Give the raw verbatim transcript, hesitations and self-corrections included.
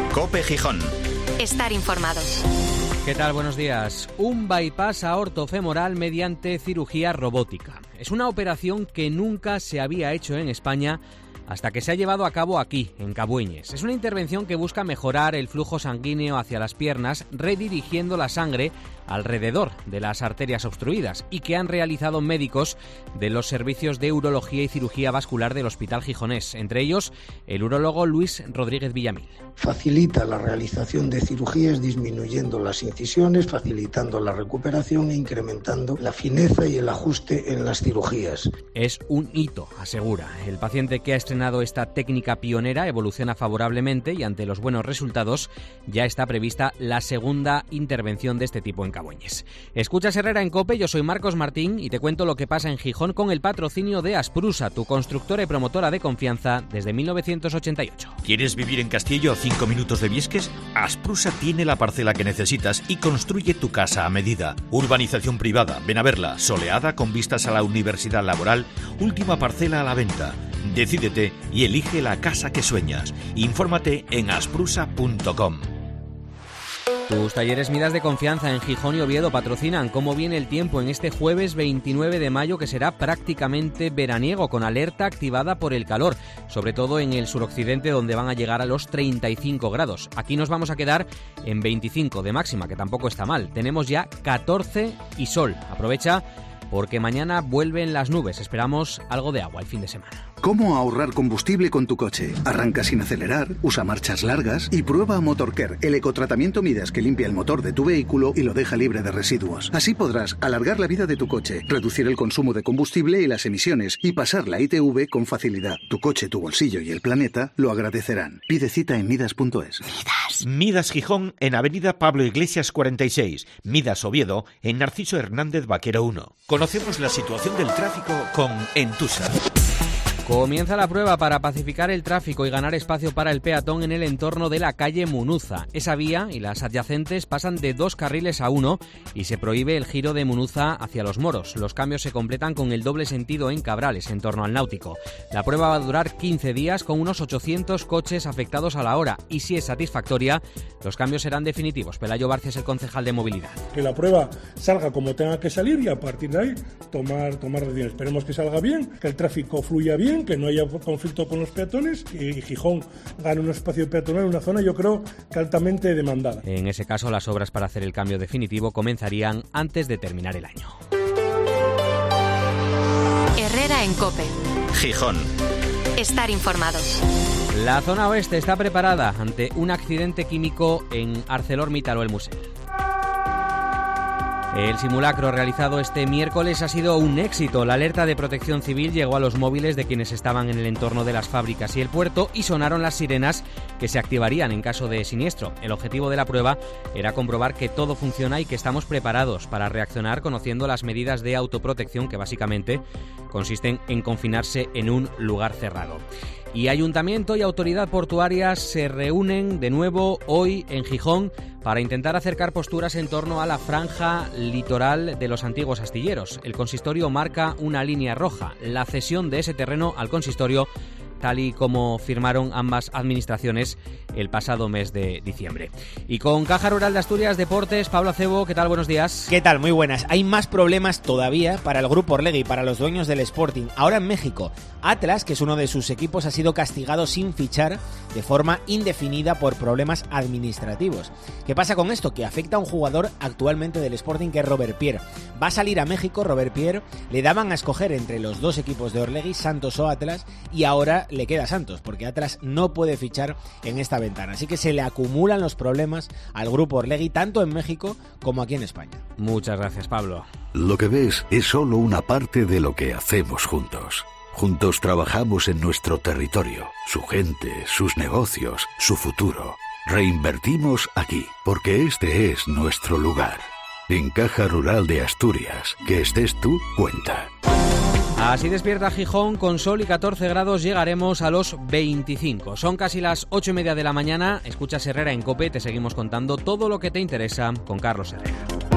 COPE Gijón. Estar informado. ¿Qué tal? Buenos días. Un bypass aortofemoral mediante cirugía robótica. Es una operación que nunca se había hecho en España hasta que se ha llevado a cabo aquí, en Cabueñes. Es una intervención que busca mejorar el flujo sanguíneo hacia las piernas, redirigiendo la sangre alrededor de las arterias obstruidas, y que han realizado médicos de los servicios de urología y cirugía vascular del Hospital Gijonés, entre ellos el urólogo Luis Rodríguez Villamil. Facilita la realización de cirugías disminuyendo las incisiones, facilitando la recuperación e incrementando la fineza y el ajuste en las cirugías. Es un hito, asegura. El paciente que ha estrenado esta técnica pionera evoluciona favorablemente y ante los buenos resultados ya está prevista la segunda intervención de este tipo en Cabueñes. Escuchas Herrera en COPE, yo soy Marcos Martín y te cuento lo que pasa en Gijón con el patrocinio de Asprusa, tu constructora y promotora de confianza desde mil novecientos ochenta y ocho. ¿Quieres vivir en Castillo a cinco minutos de Viesques? Asprusa tiene la parcela que necesitas y construye tu casa a medida. Urbanización privada, ven a verla, soleada con vistas a la Universidad Laboral, última parcela a la venta. Decídete y elige la casa que sueñas. Infórmate en asprusa punto com. Tus talleres Midas de confianza en Gijón y Oviedo patrocinan cómo viene el tiempo en este jueves veintinueve de mayo, que será prácticamente veraniego, con alerta activada por el calor, sobre todo en el suroccidente, donde van a llegar a los treinta y cinco grados. Aquí nos vamos a quedar en veinticinco de máxima, que tampoco está mal. Tenemos ya catorce y sol. Aprovecha porque mañana vuelven las nubes. Esperamos algo de agua el fin de semana. ¿Cómo ahorrar combustible con tu coche? Arranca sin acelerar, usa marchas largas y prueba Motorcare, el ecotratamiento Midas que limpia el motor de tu vehículo y lo deja libre de residuos. Así podrás alargar la vida de tu coche, reducir el consumo de combustible y las emisiones y pasar la I T V con facilidad. Tu coche, tu bolsillo y el planeta lo agradecerán. Pide cita en midas punto es. Midas. Midas Gijón en Avenida Pablo Iglesias cuarenta y seis. Midas Oviedo en Narciso Hernández Vaquero uno. Conocemos la situación del tráfico con Entusa. Comienza la prueba para pacificar el tráfico y ganar espacio para el peatón en el entorno de la calle Munuza. Esa vía y las adyacentes pasan de dos carriles a uno y se prohíbe el giro de Munuza hacia Los Moros. Los cambios se completan con el doble sentido en Cabrales, en torno al Náutico. La prueba va a durar quince días con unos ochocientos coches afectados a la hora y, si es satisfactoria, los cambios serán definitivos. Pelayo Barcia es el concejal de movilidad. Que la prueba salga como tenga que salir y a partir de ahí tomar, tomar decisiones. Esperemos que salga bien, que el tráfico fluya bien, que no haya conflicto con los peatones y Gijón gane un espacio peatonal en una zona, yo creo, que altamente demandada. En ese caso, las obras para hacer el cambio definitivo comenzarían antes de terminar el año. Herrera en COPE. Gijón. Estar informado. La zona oeste está preparada ante un accidente químico en ArcelorMittal o el Musel. El simulacro realizado este miércoles ha sido un éxito. La alerta de Protección Civil llegó a los móviles de quienes estaban en el entorno de las fábricas y el puerto y sonaron las sirenas que se activarían en caso de siniestro. El objetivo de la prueba era comprobar que todo funciona y que estamos preparados para reaccionar conociendo las medidas de autoprotección, que básicamente consisten en confinarse en un lugar cerrado. Y Ayuntamiento y Autoridad Portuaria se reúnen de nuevo hoy en Gijón para intentar acercar posturas en torno a la franja litoral de los antiguos astilleros. El consistorio marca una línea roja, la cesión de ese terreno al consistorio, tal y como firmaron ambas administraciones el pasado mes de diciembre. Y con Caja Rural de Asturias Deportes, Pablo Acebo, ¿qué tal? Buenos días. ¿Qué tal? Muy buenas. Hay más problemas todavía para el Grupo Orlegui y para los dueños del Sporting. Ahora en México, Atlas, que es uno de sus equipos, ha sido castigado sin fichar de forma indefinida por problemas administrativos. ¿Qué pasa con esto? Que afecta a un jugador actualmente del Sporting, que es Robert Pierre. Va a salir a México Robert Pierre, le daban a escoger entre los dos equipos de Orlegui, Santos o Atlas, y ahora le queda Santos, porque Atlas no puede fichar en esta ventana. Así que se le acumulan los problemas al Grupo Orlegui, tanto en México como aquí en España. Muchas gracias, Pablo. Lo que ves es solo una parte de lo que hacemos juntos. Juntos trabajamos en nuestro territorio, su gente, sus negocios, su futuro. Reinvertimos aquí, porque este es nuestro lugar. En Caja Rural de Asturias, que estés tú, cuenta. Así despierta Gijón, con sol y catorce grados llegaremos a los veinticinco. Son casi las ocho y media de la mañana. Escuchas Herrera en COPE, te seguimos contando todo lo que te interesa con Carlos Herrera.